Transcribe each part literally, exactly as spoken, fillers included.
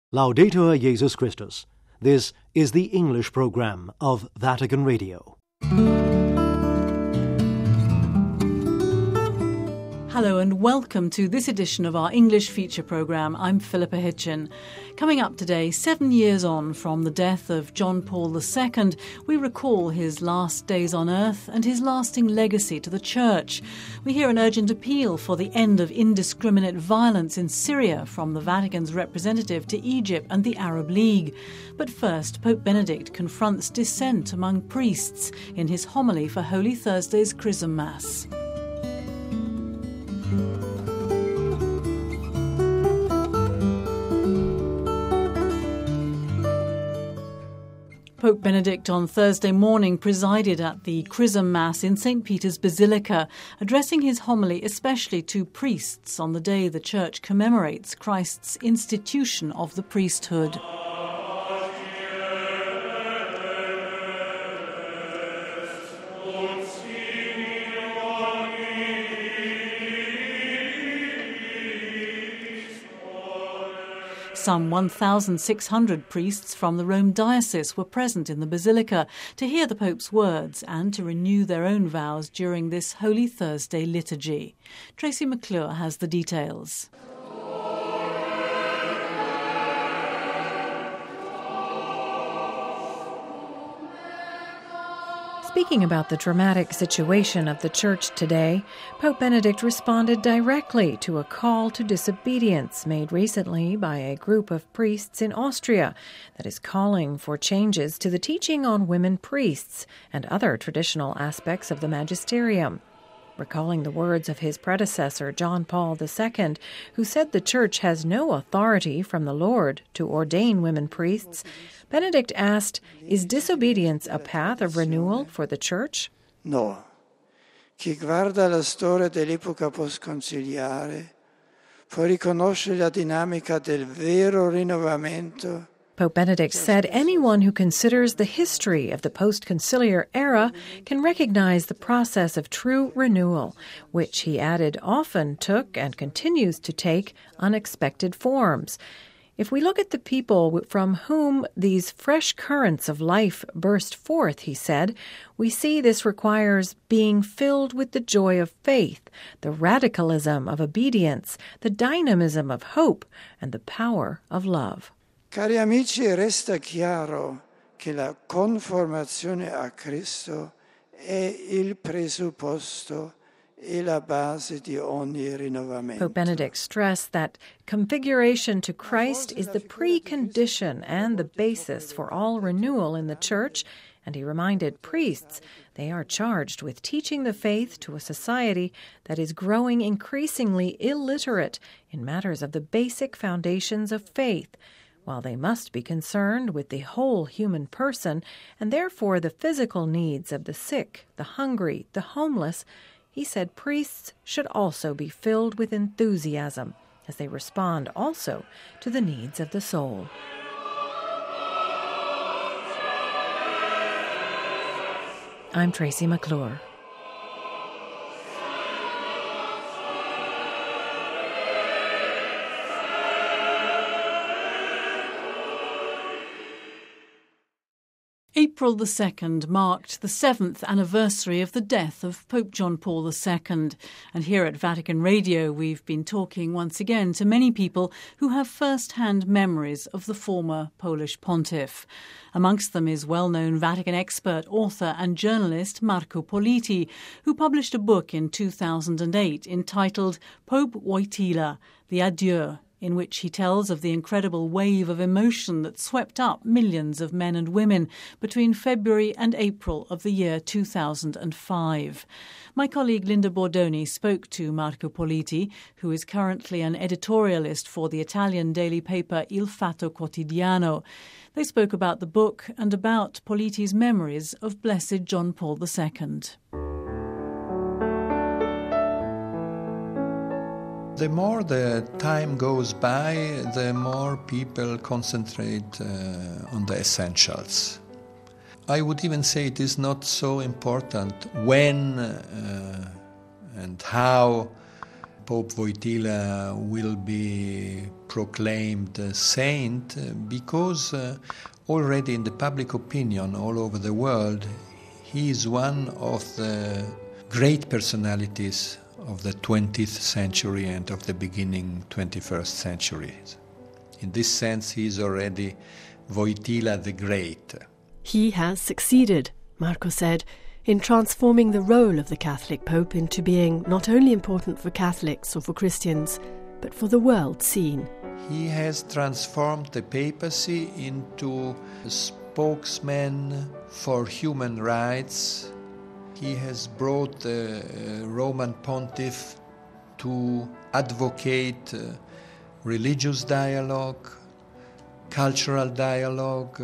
Laudetur Jesus Christus. This is the English program of Vatican Radio. Hello and welcome to this edition of our English feature programme. I'm Philippa Hitchin. Coming up today, seven years on from the death of John Paul the Second, we recall his last days on earth and his lasting legacy to the Church. We hear an urgent appeal for the end of indiscriminate violence in Syria from the Vatican's representative to Egypt and the Arab League. But first, Pope Benedict confronts dissent among priests in his homily for Holy Thursday's Chrism Mass. Pope Benedict on Thursday morning presided at the Chrism Mass in Saint Peter's Basilica, addressing his homily especially to priests on the day the Church commemorates Christ's institution of the priesthood. Some one thousand six hundred priests from the Rome diocese were present in the Basilica to hear the Pope's words and to renew their own vows during this Holy Thursday liturgy. Tracy McClure has the details. Speaking about the dramatic situation of the Church today, Pope Benedict responded directly to a call to disobedience made recently by a group of priests in Austria that is calling for changes to the teaching on women priests and other traditional aspects of the magisterium. Recalling the words of his predecessor, John Paul the Second, who said the Church has no authority from the Lord to ordain women priests, Benedict asked, is disobedience a path of renewal for the Church? No. Chi guarda la storia dell'epoca post-conciliare può riconoscere la dinamica del vero rinnovamento. Pope Benedict said anyone who considers the history of the post-conciliar era can recognize the process of true renewal, which, he added, often took and continues to take unexpected forms. If we look at the people from whom these fresh currents of life burst forth, he said, we see this requires being filled with the joy of faith, the radicalism of obedience, the dynamism of hope, and the power of love. Cari amici, resta chiaro che la conformazione a Cristo è il presupposto e la base di ogni rinnovamento. Pope Benedict stressed that configuration to Christ is the precondition and the basis for all renewal in the Church, and he reminded priests they are charged with teaching the faith to a society that is growing increasingly illiterate in matters of the basic foundations of faith, while they must be concerned with the whole human person and therefore the physical needs of the sick, the hungry, the homeless. He said priests should also be filled with enthusiasm as they respond also to the needs of the soul. I'm Tracy McClure. April the second marked the seventh anniversary of the death of Pope John Paul the Second. And here at Vatican Radio, we've been talking once again to many people who have first-hand memories of the former Polish pontiff. Amongst them is well-known Vatican expert, author and journalist Marco Politi, who published a book in two thousand eight entitled Pope Wojtyla, The Adieu, in which he tells of the incredible wave of emotion that swept up millions of men and women between February and April of the year two thousand five. My colleague Linda Bordoni spoke to Marco Politi, who is currently an editorialist for the Italian daily paper Il Fatto Quotidiano. They spoke about the book and about Politi's memories of Blessed John Paul the Second. The more the time goes by, the more people concentrate uh, on the essentials. I would even say it is not so important when uh, and how Pope Wojtyla will be proclaimed uh, saint uh, because uh, already in the public opinion all over the world, he is one of the great personalities of the twentieth century and of the beginning twenty-first century. In this sense, he is already Wojtyla the Great. He has succeeded, Marco said, in transforming the role of the Catholic Pope into being not only important for Catholics or for Christians, but for the world scene. He has transformed the papacy into a spokesman for human rights. He has brought the uh, Roman pontiff to advocate uh, religious dialogue, cultural dialogue,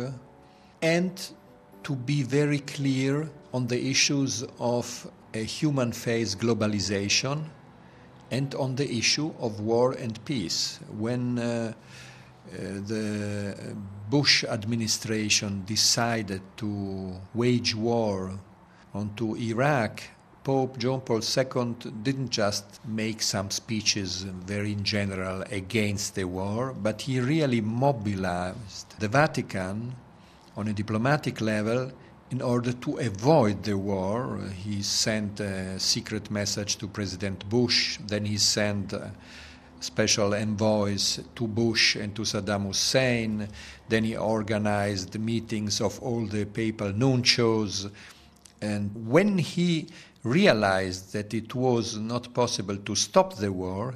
and to be very clear on the issues of a human phase globalization and on the issue of war and peace. When uh, uh, the Bush administration decided to wage war onto Iraq, Pope John Paul the Second didn't just make some speeches very in general against the war, but he really mobilized the Vatican on a diplomatic level in order to avoid the war. He sent a secret message to President Bush, then he sent uh, special envoys to Bush and to Saddam Hussein, then he organized meetings of all the papal nuncios, and when he realized that it was not possible to stop the war,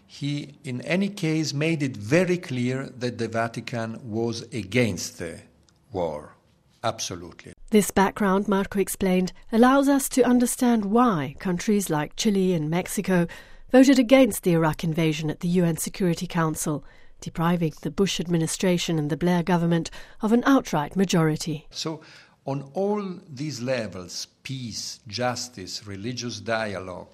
he in any case made it very clear that the Vatican was against the war. Absolutely. This background, Marco explained, allows us to understand why countries like Chile and Mexico voted against the Iraq invasion at the U N Security Council, depriving the Bush administration and the Blair government of an outright majority. So, on all these levels, peace, justice, religious dialogue,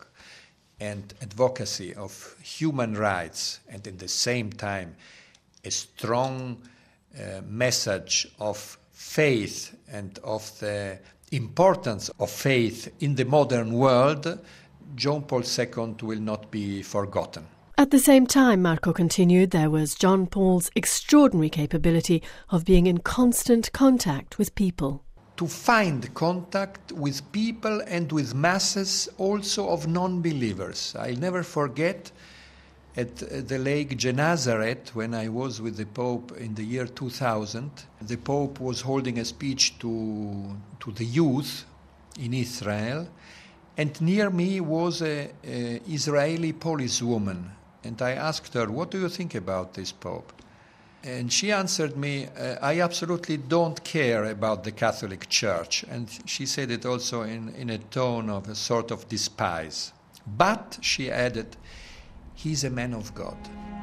and advocacy of human rights, and at the same time a strong uh, message of faith and of the importance of faith in the modern world, John Paul the Second will not be forgotten. At the same time, Marco continued, there was John Paul's extraordinary capability of being in constant contact with people. To find contact with people and with masses also of non-believers. I'll never forget at the Lake Gennesaret, when I was with the Pope in the year two thousand, the Pope was holding a speech to, to the youth in Israel, and near me was an Israeli policewoman. And I asked her, what do you think about this Pope? And she answered me, uh, I absolutely don't care about the Catholic Church. And she said it also in, in a tone of a sort of despise. But, she added, he's a man of God.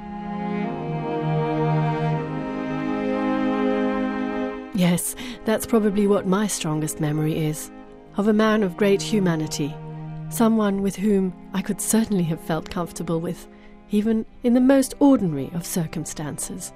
Yes, that's probably what my strongest memory is, of a man of great humanity, someone with whom I could certainly have felt comfortable with, even in the most ordinary of circumstances.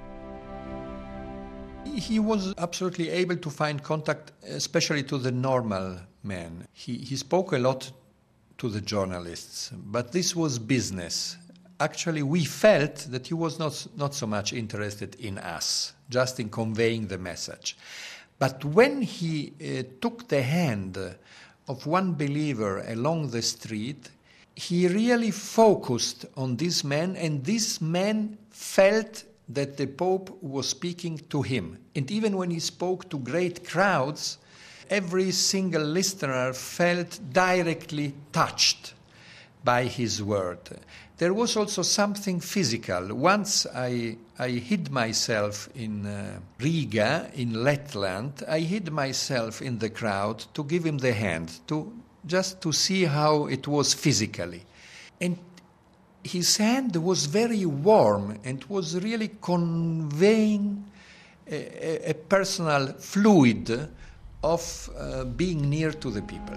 He was absolutely able to find contact, especially to the normal man. He, he spoke a lot to the journalists, but this was business. Actually, we felt that he was not, not so much interested in us, just in conveying the message. But when he uh, took the hand of one believer along the street, he really focused on this man, and this man felt that the Pope was speaking to him. And even when he spoke to great crowds, every single listener felt directly touched by his word. There was also something physical. Once I, I hid myself in uh, Riga, in Letland. I hid myself in the crowd to give him the hand, to just to see how it was physically. And his hand was very warm and was really conveying a, a, a personal fluid of uh, being near to the people.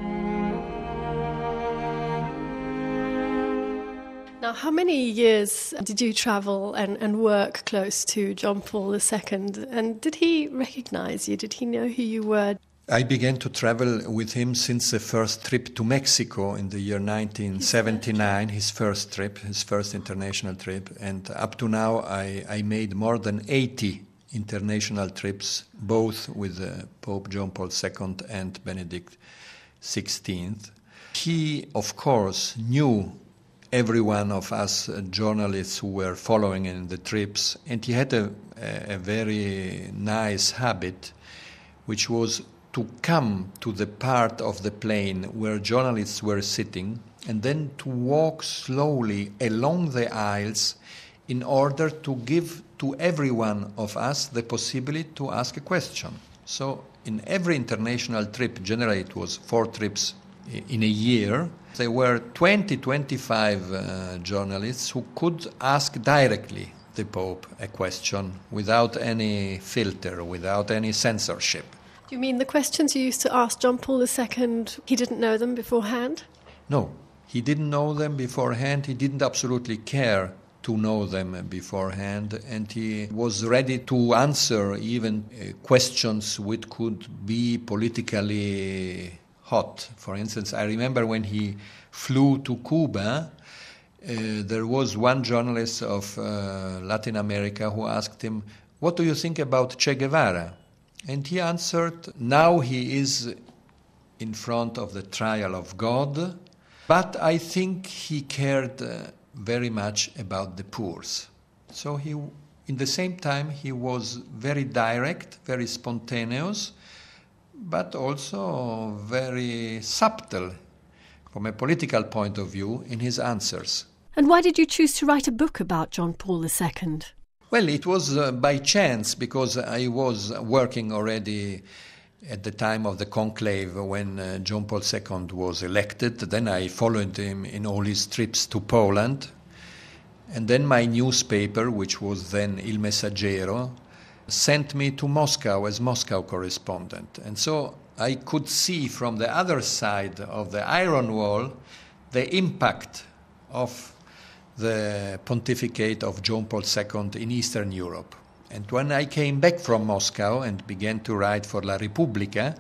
Now, how many years did you travel and, and work close to John Paul the Second? And did he recognize you? Did he know who you were? I began to travel with him since the first trip to Mexico in the year nineteen seventy-nine, his first trip, his first international trip. And up to now, I, I made more than eighty international trips, both with uh, Pope John Paul the Second and Benedict the sixteenth. He, of course, knew every one of us uh, journalists who were following in the trips, and he had a, a, a very nice habit, which was to come to the part of the plane where journalists were sitting and then to walk slowly along the aisles in order to give to every one of us the possibility to ask a question. So in every international trip, generally it was four trips in a year, there were twenty, twenty-five uh, journalists who could ask directly the Pope a question without any filter, without any censorship. Do you mean the questions you used to ask John Paul the Second, he didn't know them beforehand? No, he didn't know them beforehand. He didn't absolutely care to know them beforehand, and he was ready to answer even uh, questions which could be politically hot. For instance, I remember when he flew to Cuba, uh, there was one journalist of uh, Latin America who asked him, "What do you think about Che Guevara?" And he answered, "Now he is in front of the trial of God, but I think he cared uh, very much about the poor." So he, in the same time, he was very direct, very spontaneous, but also very subtle from a political point of view in his answers. And why did you choose to write a book about John Paul the Second? Well, it was uh, by chance, because I was working already at the time of the conclave when uh, John Paul the Second was elected. Then I followed him in all his trips to Poland. And then my newspaper, which was then Il Messaggero, sent me to Moscow as Moscow correspondent. And so I could see from the other side of the iron wall the impact of the pontificate of John Paul the Second in Eastern Europe. And when I came back from Moscow and began to write for La Repubblica,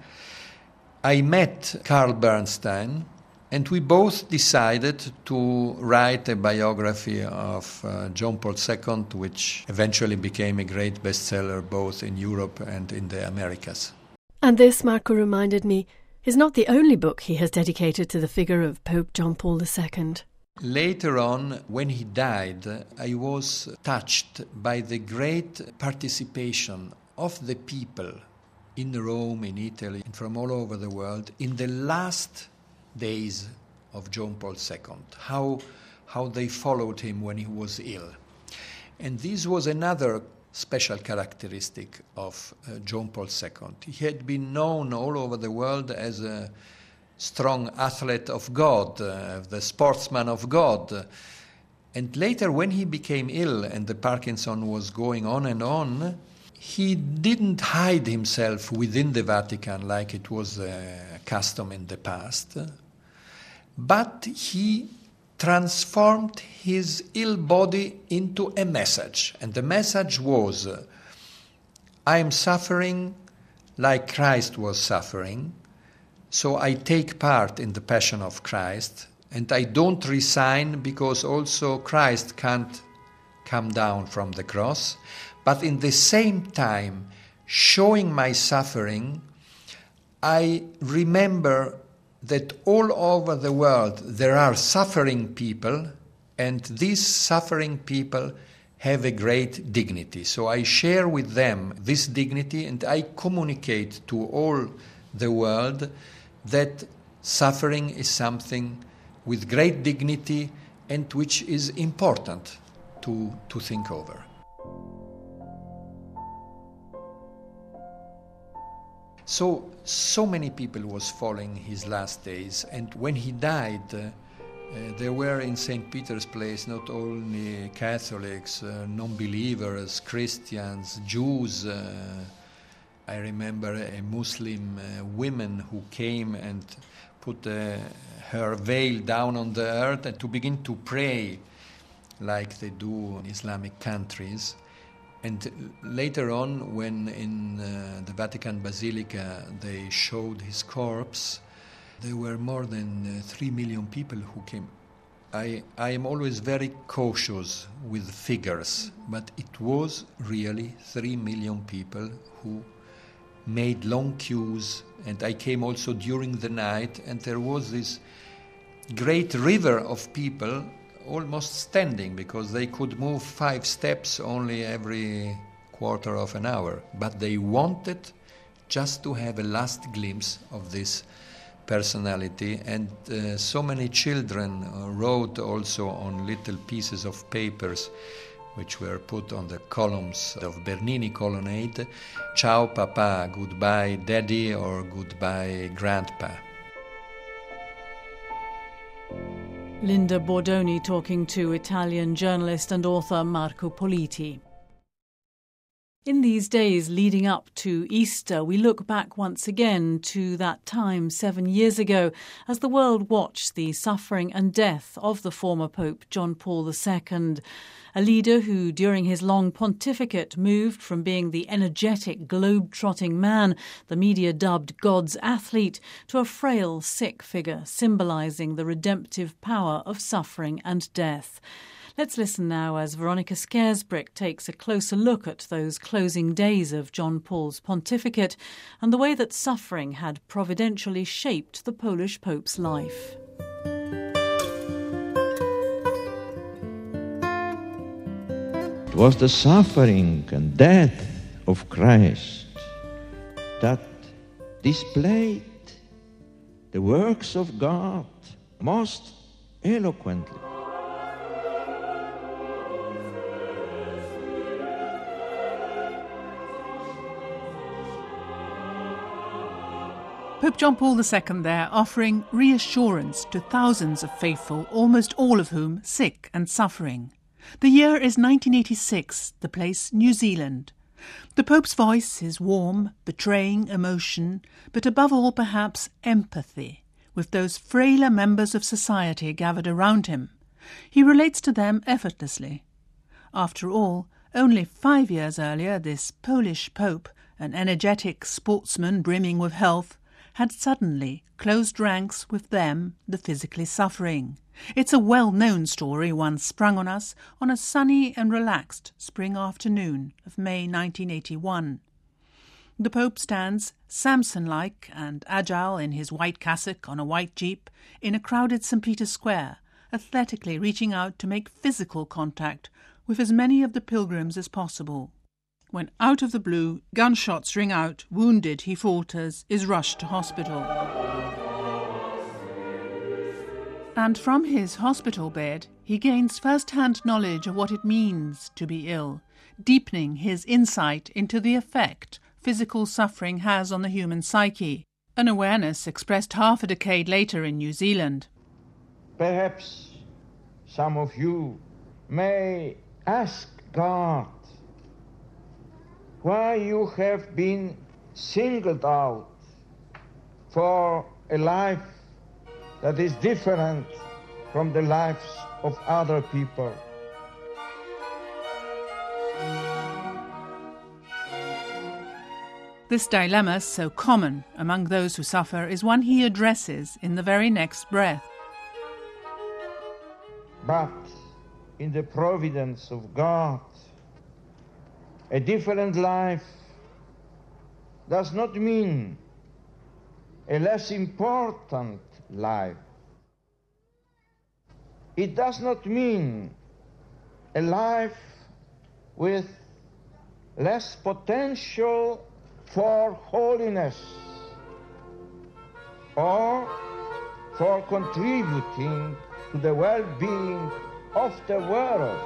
I met Carl Bernstein, and we both decided to write a biography of uh, John Paul the Second, which eventually became a great bestseller both in Europe and in the Americas. And this, Marco reminded me, is not the only book he has dedicated to the figure of Pope John Paul the Second. Later on, when he died, I was touched by the great participation of the people in Rome, in Italy, and from all over the world in the last days of John Paul the Second, how, how they followed him when he was ill. And this was another special characteristic of uh, John Paul the Second. He had been known all over the world as a strong athlete of God, uh, the sportsman of God. And later, when he became ill and the Parkinson was going on and on, he didn't hide himself within the Vatican like it was a custom in the past, but he transformed his ill body into a message. And the message was, I am suffering like Christ was suffering, so I take part in the Passion of Christ, and I don't resign because also Christ can't come down from the cross. But in the same time, showing my suffering, I remember that all over the world there are suffering people, and these suffering people have a great dignity. So I share with them this dignity, and I communicate to all the world that suffering is something with great dignity and which is important to, to think over. So, so many people was following his last days, and when he died, uh, uh, there were in Saint Peter's Place not only Catholics, uh, non-believers, Christians, Jews. Uh, I remember a Muslim uh, woman who came and put uh, her veil down on the earth and to begin to pray like they do in Islamic countries. And later on, when in uh, the Vatican Basilica they showed his corpse, there were more than uh, three million people who came. I, I am always very cautious with figures, but it was really three million people who made long queues, and I came also during the night, and there was this great river of people almost standing, because they could move five steps only every quarter of an hour, but they wanted just to have a last glimpse of this personality. And uh, so many children uh, wrote also on little pieces of papers which were put on the columns of Bernini colonnade, "Ciao Papa," goodbye Daddy, or goodbye Grandpa. Linda Bordoni talking to Italian journalist and author Marco Politi. In these days leading up to Easter, we look back once again to that time seven years ago as the world watched the suffering and death of the former Pope John Paul the Second, a leader who, during his long pontificate, moved from being the energetic, globe-trotting man the media dubbed God's athlete to a frail, sick figure symbolising the redemptive power of suffering and death. Let's listen now as Veronica Scaresbrick takes a closer look at those closing days of John Paul's pontificate and the way that suffering had providentially shaped the Polish Pope's life. It was the suffering and death of Christ that displayed the works of God most eloquently. Pope John Paul the Second there offering reassurance to thousands of faithful, almost all of whom sick and suffering. The year is nineteen eighty-six, the place New Zealand. The Pope's voice is warm, betraying emotion, but above all perhaps empathy, with those frailer members of society gathered around him. He relates to them effortlessly. After all, only five years earlier this Polish Pope, an energetic sportsman brimming with health, had suddenly closed ranks with them, the physically suffering. It's a well-known story, one sprung on us on a sunny and relaxed spring afternoon of May nineteen eighty-one. The Pope stands Samson-like and agile in his white cassock on a white jeep in a crowded Saint Peter's Square, athletically reaching out to make physical contact with as many of the pilgrims as possible. When out of the blue, gunshots ring out, wounded, he falters, is rushed to hospital. And from his hospital bed, he gains first-hand knowledge of what it means to be ill, deepening his insight into the effect physical suffering has on the human psyche, an awareness expressed half a decade later in New Zealand. Perhaps some of you may ask God why you have been singled out for a life that is different from the lives of other people. This dilemma, so common among those who suffer, is one he addresses in the very next breath. But in the providence of God, a different life does not mean a less important life. It does not mean a life with less potential for holiness or for contributing to the well-being of the world.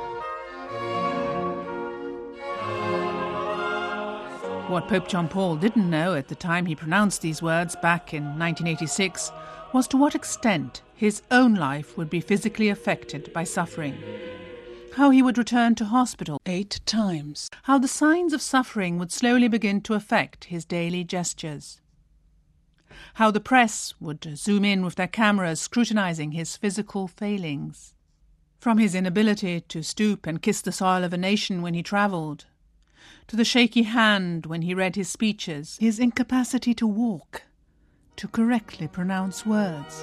What Pope John Paul didn't know at the time he pronounced these words back in nineteen eighty-six was to what extent his own life would be physically affected by suffering. How he would return to hospital eight times. How the signs of suffering would slowly begin to affect his daily gestures. How the press would zoom in with their cameras, scrutinizing his physical failings. From his inability to stoop and kiss the soil of a nation when he travelled, to the shaky hand when he read his speeches, his incapacity to walk, to correctly pronounce words.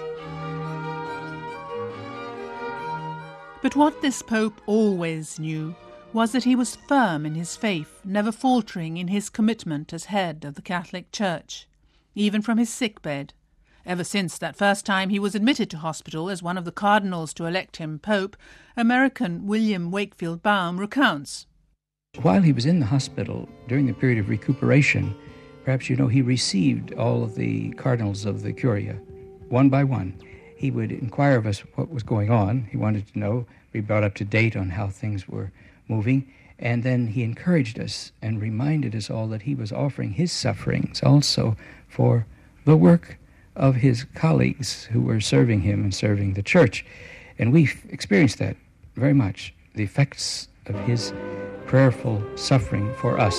But what this Pope always knew was that he was firm in his faith, never faltering in his commitment as head of the Catholic Church, even from his sickbed, ever since that first time he was admitted to hospital as one of the cardinals to elect him Pope. American William Wakefield Baum recounts. While he was in the hospital, during the period of recuperation, perhaps you know, he received all of the cardinals of the Curia, one by one. He would inquire of us what was going on. He wanted to know, be brought up to date on how things were moving, and then he encouraged us and reminded us all that he was offering his sufferings also for the work of his colleagues who were serving him and serving the church. And we've experienced that very much, the effects of his prayerful suffering for us.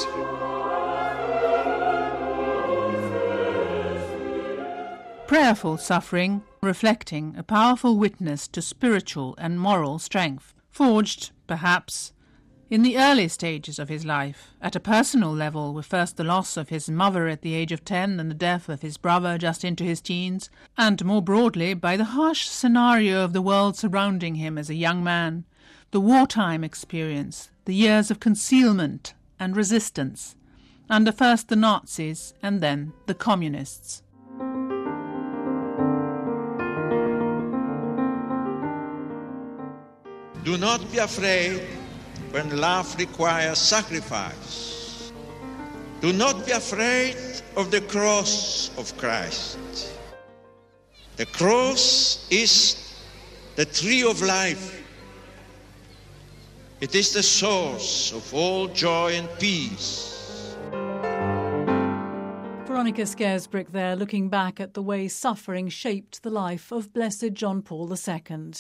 Prayerful suffering, reflecting a powerful witness to spiritual and moral strength, forged, perhaps, in the early stages of his life, at a personal level, with first the loss of his mother at the age of ten and the death of his brother just into his teens, and more broadly by the harsh scenario of the world surrounding him as a young man, the wartime experience, the years of concealment and resistance, under first the Nazis and then the Communists. Do not be afraid when love requires sacrifice. Do not be afraid of the cross of Christ. The cross is the tree of life. It is the source of all joy and peace. Veronica Scaresbrick there, looking back at the way suffering shaped the life of Blessed John Paul the Second.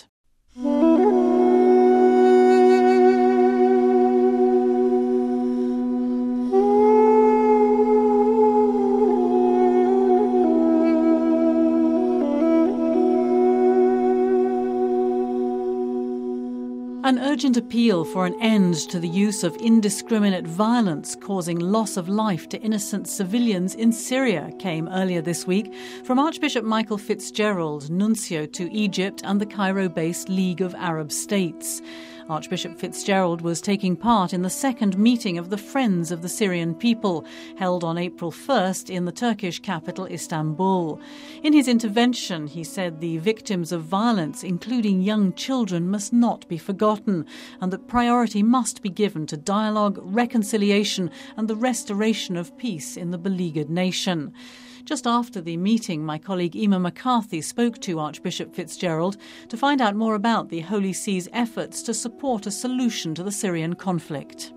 An urgent appeal for an end to the use of indiscriminate violence causing loss of life to innocent civilians in Syria came earlier this week from Archbishop Michael Fitzgerald, nuncio to Egypt and the Cairo-based League of Arab States. Archbishop Fitzgerald was taking part in the second meeting of the Friends of the Syrian People, held on April first in the Turkish capital Istanbul. In his intervention, he said the victims of violence, including young children, must not be forgotten, and that priority must be given to dialogue, reconciliation, and the restoration of peace in the beleaguered nation. Just after the meeting, my colleague Emma McCarthy spoke to Archbishop Fitzgerald to find out more about the Holy See's efforts to support a solution to the Syrian conflict.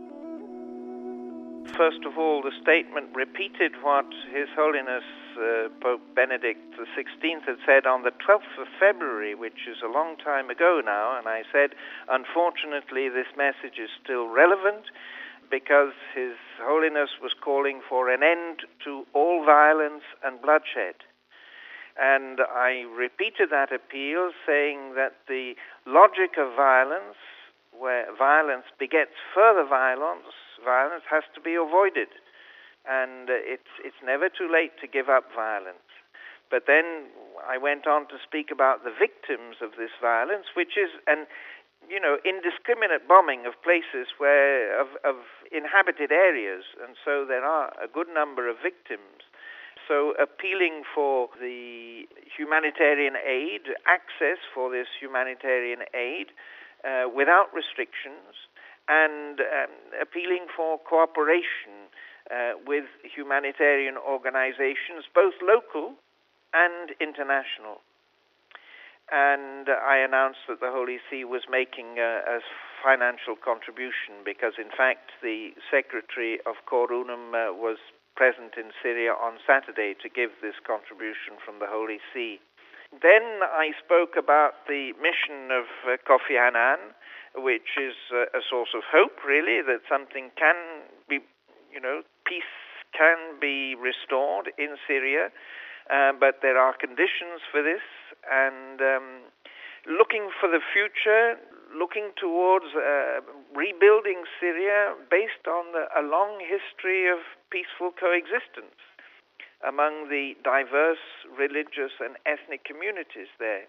First of all, the statement repeated what His Holiness uh, Pope Benedict the sixteenth had said on the twelfth of February, which is a long time ago now, and I said, unfortunately, this message is still relevant, because His Holiness was calling for an end to all violence and bloodshed. And I repeated that appeal, saying that the logic of violence, where violence begets further violence, violence has to be avoided. And it's, it's never too late to give up violence. But then I went on to speak about the victims of this violence, which is an you know, indiscriminate bombing of places where, of, of inhabited areas, and so there are a good number of victims. So appealing for the humanitarian aid, access for this humanitarian aid uh, without restrictions, and um, appealing for cooperation uh, with humanitarian organizations, both local and international. And I announced that the Holy See was making a, a financial contribution because, in fact, the Secretary of Cor Unum uh, was present in Syria on Saturday to give this contribution from the Holy See. Then I spoke about the mission of uh, Kofi Annan, which is uh, a source of hope, really, that something can be, you know, peace can be restored in Syria, uh, but there are conditions for this. And um, looking for the future, looking towards uh, rebuilding Syria based on the, a long history of peaceful coexistence among the diverse religious and ethnic communities there.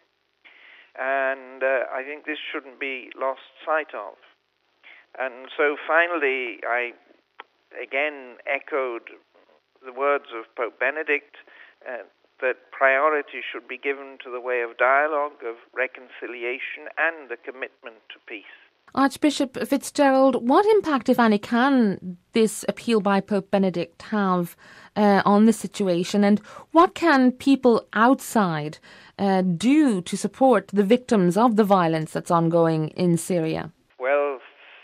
And uh, I think this shouldn't be lost sight of. And so finally, I again echoed the words of Pope Benedict, uh, that priority should be given to the way of dialogue, of reconciliation, and the commitment to peace. Archbishop Fitzgerald, what impact, if any, can this appeal by Pope Benedict have uh, on the situation, and what can people outside uh, do to support the victims of the violence that's ongoing in Syria? Well,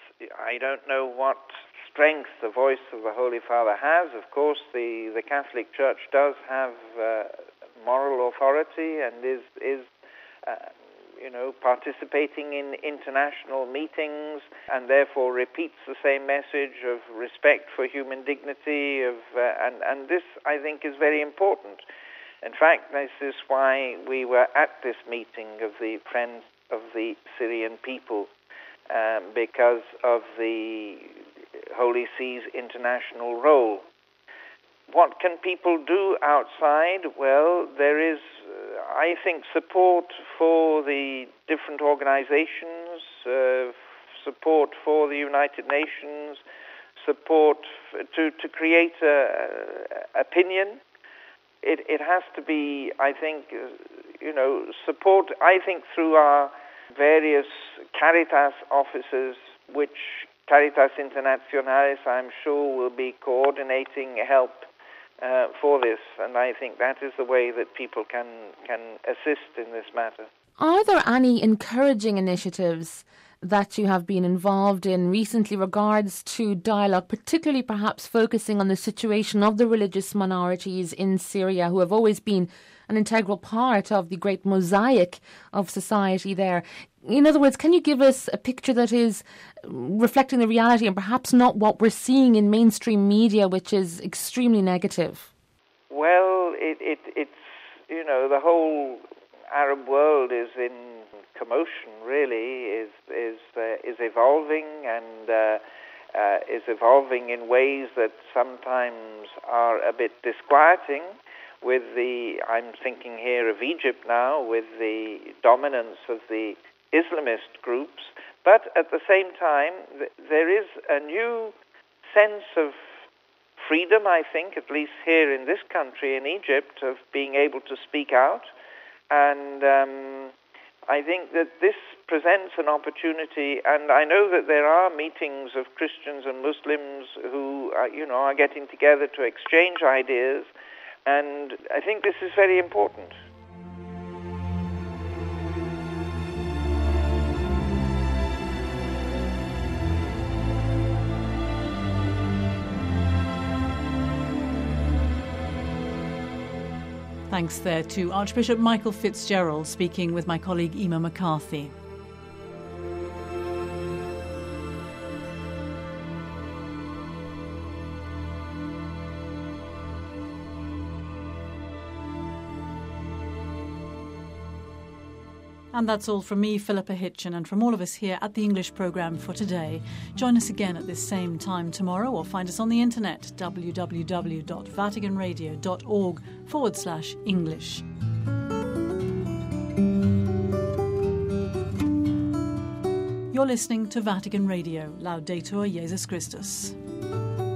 I don't know what strength the voice of the Holy Father has. Of course, the, the Catholic Church does have uh, moral authority and is, is uh, you know, participating in international meetings and therefore repeats the same message of respect for human dignity. Of uh, and, and this, I think, is very important. In fact, this is why we were at this meeting of the Friends of the Syrian People, um, because of the Holy See's international role. What can people do outside? Well, there is, uh, I think, support for the different organizations, uh, support for the United Nations, support f- to, to create a, a opinion. It, it has to be, I think, uh, you know, support, I think, through our various Caritas offices, which Caritas Internationalis, I'm sure, will be coordinating help uh, for this, and I think that is the way that people can can assist in this matter. Are there any encouraging initiatives that you have been involved in recently regards to dialogue, particularly perhaps focusing on the situation of the religious minorities in Syria, who have always been an integral part of the great mosaic of society there? In other words, can you give us a picture that is reflecting the reality and perhaps not what we're seeing in mainstream media, which is extremely negative? Well, it, it, it's, you know, the whole Arab world is in commotion, really, is is uh, is evolving and uh, uh, is evolving in ways that sometimes are a bit disquieting. With the, I'm thinking here of Egypt now, with the dominance of the Islamist groups, but at the same time, th- there is a new sense of freedom, I think, at least here in this country, in Egypt, of being able to speak out. And um, I think that this presents an opportunity, and I know that there are meetings of Christians and Muslims who, are, you know, are getting together to exchange ideas, and I think this is very important. Thanks there to Archbishop Michael Fitzgerald speaking with my colleague Emma McCarthy. And that's all from me, Philippa Hitchen, and from all of us here at the English programme for today. Join us again at this same time tomorrow, or find us on the internet, www.vaticanradio.org forward slash English. You're listening to Vatican Radio, Laudetur Jesus Christus.